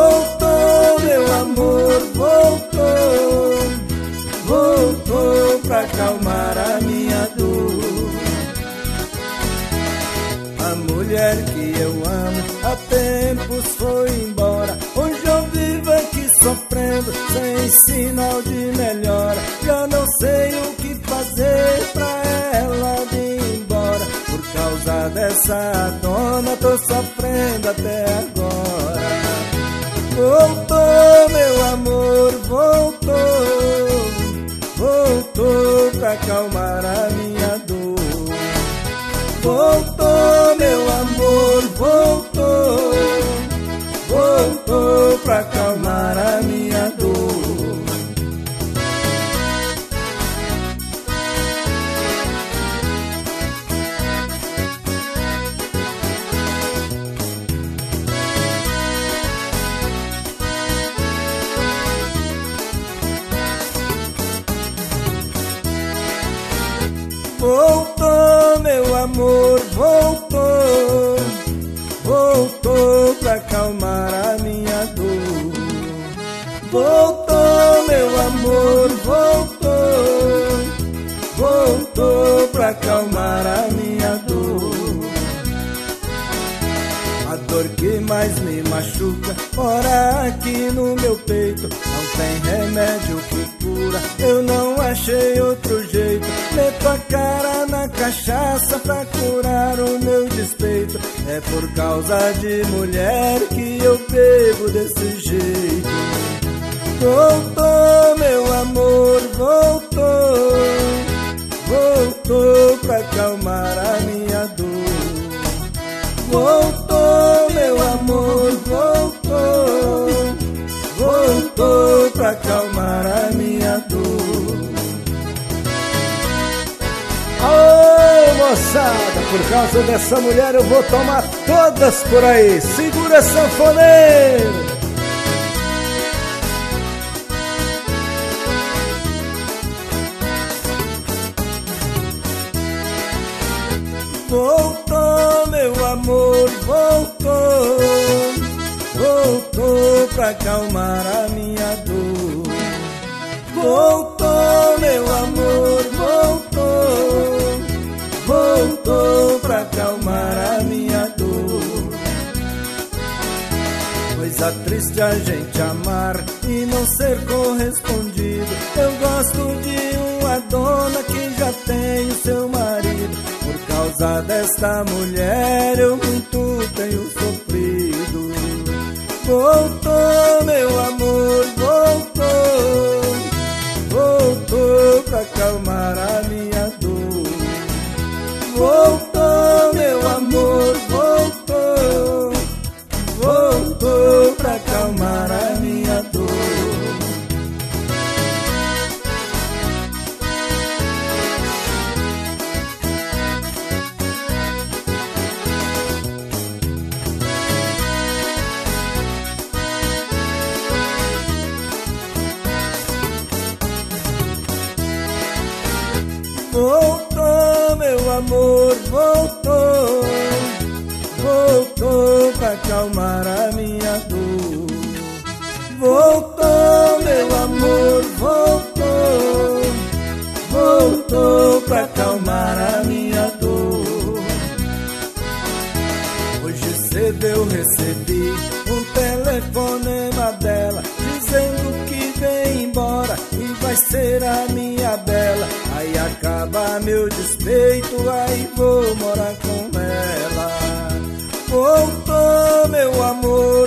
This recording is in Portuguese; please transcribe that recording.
Voltou, meu amor, voltou, voltou pra acalmar a minha dor. A mulher que eu amo há tempos foi embora. Hoje eu vivo aqui sofrendo, sem sinal de melhora. Já não sei o que fazer pra ela vir embora. Por causa dessa dona tô sofrendo até agora. Voltou, meu amor, voltou, voltou pra acalmar a minha dor. Voltou, meu amor, voltou, voltou pra acalmar a minha dor. Voltou, meu amor, voltou, voltou pra acalmar a minha dor. Voltou, meu amor, voltou, voltou pra acalmar a minha dor. A dor que mais me machuca mora aqui no meu peito. Não tem remédio que cura, eu não achei outro jeito. Meto a cara na cachaça pra curar o meu despeito. É por causa de mulher que eu bebo desse jeito. Voltou, meu amor, voltou, voltou pra acalmar a minha dor. Voltou, meu amor, voltou, voltou pra acalmar a minha dor. Ô moçada, por causa dessa mulher eu vou tomar todas por aí. Segura, sanfoneiro. Voltou, meu amor, voltou, voltou pra acalmar a minha dor. Voltou, meu amor, voltou, voltou pra acalmar a minha dor. Coisa triste a gente amar e não ser correspondido. Eu gosto de uma dona que já tem o seu marido. Por causa desta mulher eu muito tenho sofrido. Voltou, meu amor, voltou, voltou pra acalmar a minha dor. Voltou, meu amor, voltou, voltou pra acalmar a minha dor. Voltou, meu amor, voltou, voltou pra acalmar a minha dor. Voltou, meu amor, voltou, voltou pra acalmar a minha dor. Hoje cedo eu recebi um telefonema dela, dizendo que vem embora e vai ser a minha bela. Aí acaba meu despeito, aí vou morar com ela. Voltou, meu amor,